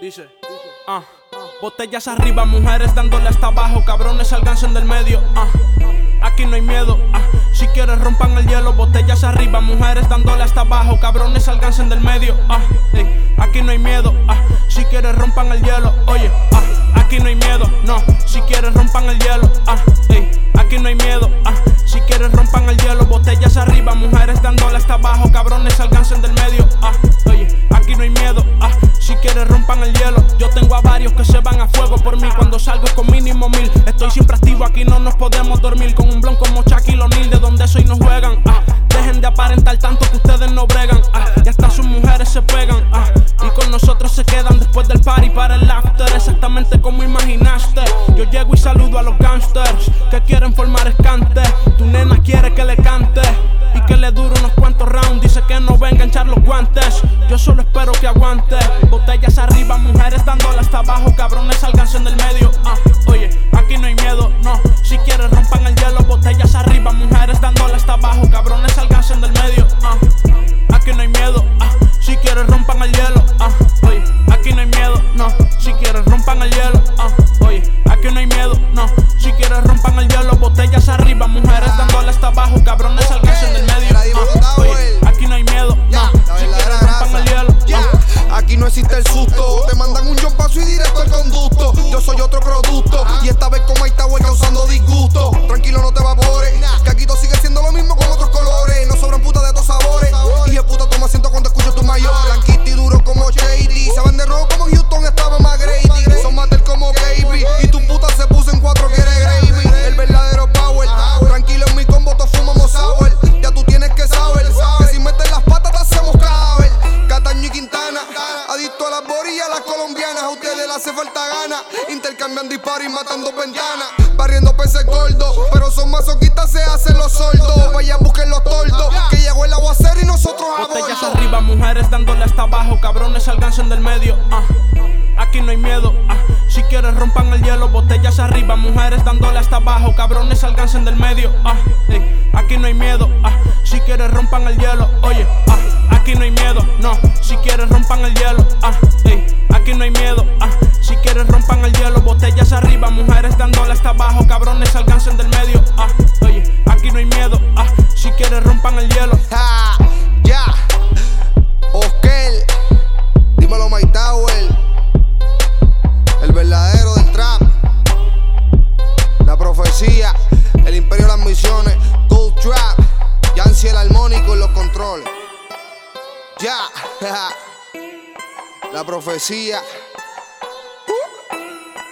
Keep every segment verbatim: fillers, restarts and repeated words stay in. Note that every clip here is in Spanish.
Dice, ah, botellas arriba, mujeres dándole hasta abajo, cabrones sálganse del medio, ah, aquí no hay miedo, ah, si quieres rompan el hielo, botellas arriba, mujeres dándole hasta abajo, cabrones sálganse del medio, ah, ey, aquí no hay miedo, ah, si quieres rompan el hielo, oye, ah, aquí no hay miedo, no, si quieres rompan el hielo, ah, ey, aquí no hay miedo, ah, si quieres rompan el hielo, botellas arriba, mujeres dándole hasta abajo, cabrones sálganse del medio, ah, oye, aquí no hay miedo, ah, si quieres rompan el hielo. Yo tengo a varios que se van a fuego por mí. Cuando salgo con mínimo mil. Estoy siempre activo, aquí no nos podemos dormir. Con un blon como Shaquille O'Neal, de donde soy no juegan, ah. Dejen de aparentar tanto que ustedes no bregan, ah. Y hasta sus mujeres se pegan, ah. Y con nosotros se quedan después del party para el after. Exactamente como imaginaste. Yo llego y saludo a los gangsters que quieren formar escante. Tu nena quiere que le cante y que le dure unos cuantos rounds. Dice que no venga a echar los guantes. Yo solo espero que aguante. Botellas arriba, mujeres dándole hasta abajo, cabrones sálganse del medio, ah. Oye, aquí no hay miedo, no. Si quieres rompan el hielo, botellas arriba, mujeres dándole hasta abajo, cabrones sálganse del medio, ah. Aquí no hay miedo, ah. Si quieres rompan el hielo, ah. Oye, aquí no hay miedo, no. Si quieres rompan el hielo, ah. Oye, aquí no hay miedo, no. Si quieres rompan el hielo, botellas arriba, mujeres dándole hasta abajo, cabrones sálganse del medio, ah. Oye, aquí no hay miedo, no. Si quieres rompan el hielo, ah. Aquí no existe el susto. Te mandan un paso y directo al conducto. Yo soy otro producto y esta vez con Mike Tower causando disgusto. Tranquilo, no te evapores, que aquí todo sigue siendo lo mismo con otros colores. No sobran putas de estos sabores. Y el puta toma asiento cuando escucho tu mayor. Blanquito y duro como Shady. Se van de rojo como Houston, estaba más Grady. Son mater como Baby. Y tu puta se puso en cuatro, quiere gravy. El verdadero power. Tranquilo en mi combo, todos fumamos sour. Ya tú tienes que saber que si metes las patas te hacemos caber. Cataño y Quintana, adicto a las borillas, las colombianas. A ustedes les hace falta gana. Intercambian disparos y matando ventanas. Barriendo peces gordos, pero son masoquistas, se hacen los sordos. Vayan, busquen los tordos, que llegó el aguacero y nosotros a bordo. Botellas arriba, mujeres dándole hasta abajo, cabrones sálganse del medio, ah. Aquí no hay miedo, ah. Si quieres rompan el hielo, botellas arriba, mujeres dándole hasta abajo, cabrones sálganse del medio, ah. Ey, aquí no hay miedo, ah. Si quieres rompan el hielo, oye, ah. Aquí no hay miedo, no. Si quieres rompan el hielo, ah. Ey, aquí no hay miedo, ah. Si quieres rompan el hielo, botellas arriba, mujeres dándole hasta abajo, cabrones sálganse del medio, ah. Oye, aquí no hay miedo, ah. Si quieres rompan el hielo. Ja, ya, Oscar, dímelo Mike Tower, el verdadero del trap, la profecía, el imperio de las misiones, Gold Trap, Yancy el armónico en los controles. Ya, ja, la profecía, uh,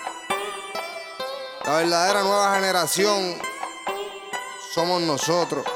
la verdadera nueva generación somos nosotros.